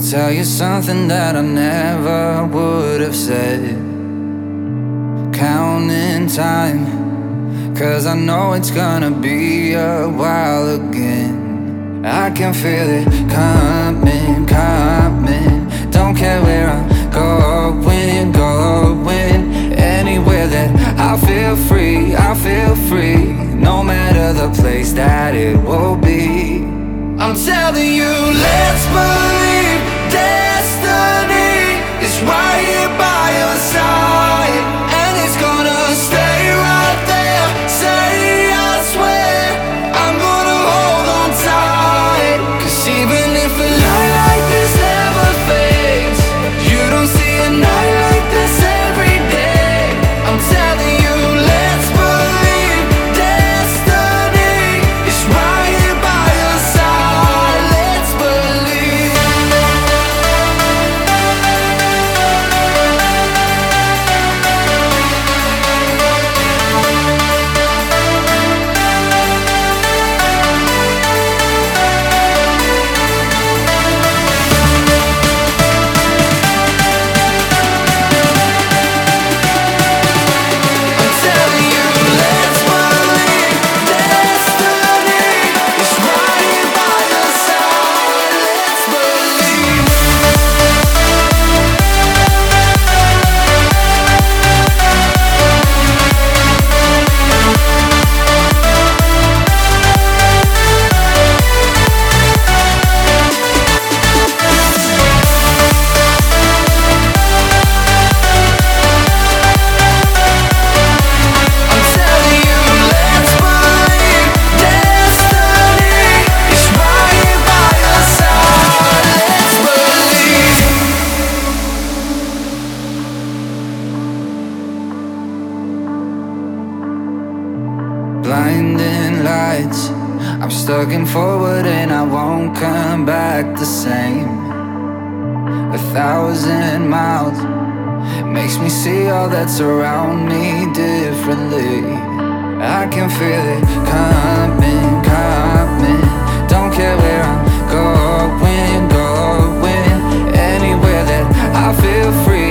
tell you something that I never would have said. Counting time, 'cause I know it's gonna be a while again. I can feel it coming, coming. Don't care where I'm going, going. Anywhere that I feel free, I feel free. No matter the place that it will be. I'm telling you, let's believe destiny is right here by your side, and it's gonna stay right there. Say I swear, I'm gonna hold on tight. 'Cause even if a light like this never fades, you don't see a night like this every day. I'm telling you, let's believe destiny is right here by your side. Let's believe. I'm telling you, let's believe destiny is right here by your side. Let's believe. I'm telling you, let's believe destiny is right here by your side. Let's believe. Blinding lights, I'm stuck in forward and I won't come back the same. 1,000 miles makes me see all that's around me differently. I can feel it coming, coming. Don't care where I'm going, going. Anywhere that I feel free,